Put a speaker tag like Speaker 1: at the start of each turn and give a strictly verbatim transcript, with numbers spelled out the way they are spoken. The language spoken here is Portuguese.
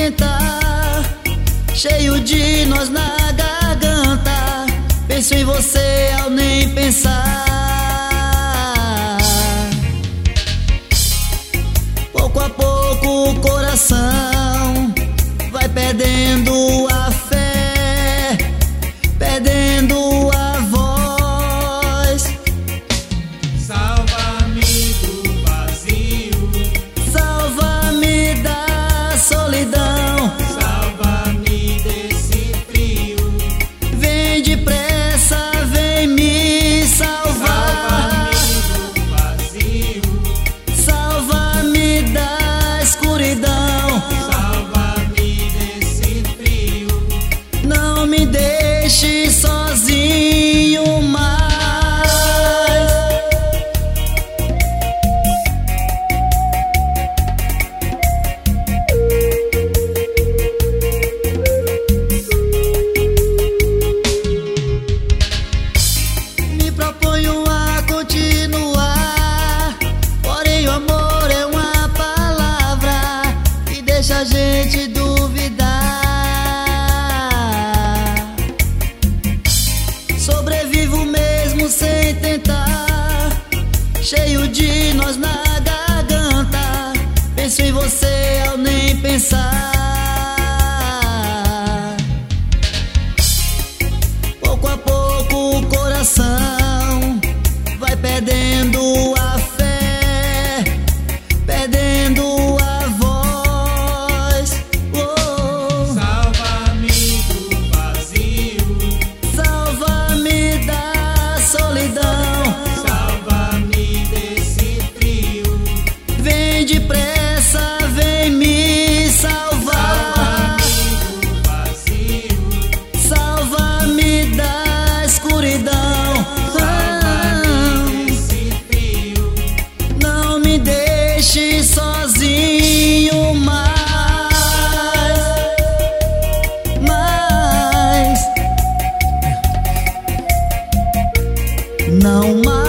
Speaker 1: tentar, cheio de nós na garganta. Penso em você ao nem pensar. Pouco a pouco o coração vai perdendo a fé, perdendo a voz.
Speaker 2: Salva-me do vazio,
Speaker 1: salva-me da solidão,
Speaker 2: salva-me desse frio.
Speaker 1: vem depressa, vem me salvar.
Speaker 2: Salva-me do vazio,
Speaker 1: Salva-me da escuridão,
Speaker 2: salva-me desse frio.
Speaker 1: não me deixe sozinho mais. Me proponho a continuar, porém o amor é uma palavra que deixa a gente duvidar. Sobrevivo mesmo sem tentar, cheio de nós na garganta. Penso em você ao nem pensar. Pouco a pouco o coração vai perdendo a fé, perdendo a voz. Oh,
Speaker 2: Salva-me do vazio,
Speaker 1: salva-me da solidão,
Speaker 2: salva-me desse frio.
Speaker 1: vem depressa, vem me salvar.
Speaker 2: Salva-me do vazio,
Speaker 1: Salva-me da escuridão,
Speaker 2: salva-me desse frio.
Speaker 1: não me deixe sozinho mais, mais, não mais.